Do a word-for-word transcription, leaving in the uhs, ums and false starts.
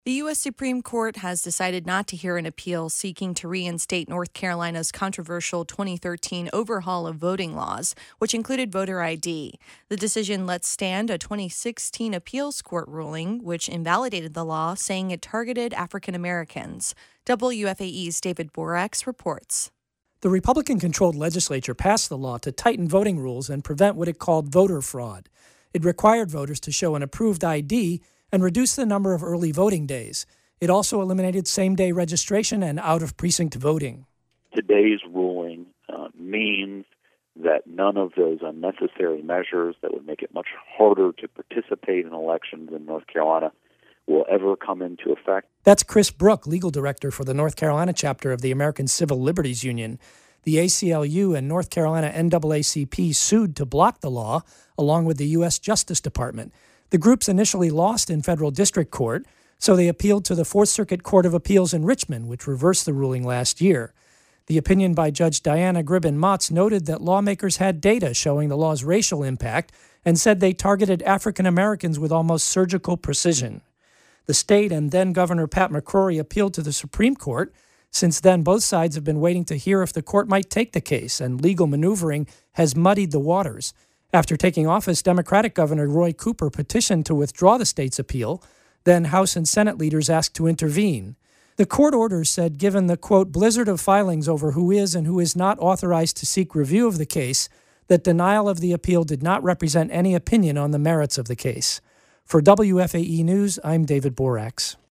The U S Supreme Court has decided not to hear an appeal seeking to reinstate North Carolina's controversial twenty thirteen overhaul of voting laws, which included voter I D. The decision lets stand a twenty sixteen appeals court ruling, which invalidated the law, saying it targeted African Americans. W F A E's David Borax reports. The Republican-controlled legislature passed the law to tighten voting rules and prevent what it called voter fraud. It required voters to show an approved I D and reduce the number of early voting days. It also eliminated same-day registration and out-of-precinct voting. Today's ruling uh, means that none of those unnecessary measures that would make it much harder to participate in elections in North Carolina will ever come into effect. That's Chris Brook, legal director for the North Carolina chapter of the American Civil Liberties Union. The A C L U and North Carolina N double A C P sued to block the law, along with the U S Justice Department. The groups initially lost in federal district court, so they appealed to the Fourth Circuit Court of Appeals in Richmond, which reversed the ruling last year. The opinion by Judge Diana Gribbin-Motz noted that lawmakers had data showing the law's racial impact and said they targeted African Americans with almost surgical precision. The state and then-Governor Pat McCrory appealed to the Supreme Court. Since then, both sides have been waiting to hear if the court might take the case, and legal maneuvering has muddied the waters. After taking office, Democratic Governor Roy Cooper petitioned to withdraw the state's appeal. Then House and Senate leaders asked to intervene. The court order said given the, quote, blizzard of filings over who is and who is not authorized to seek review of the case, that denial of the appeal did not represent any opinion on the merits of the case. For W F A E News, I'm David Borax.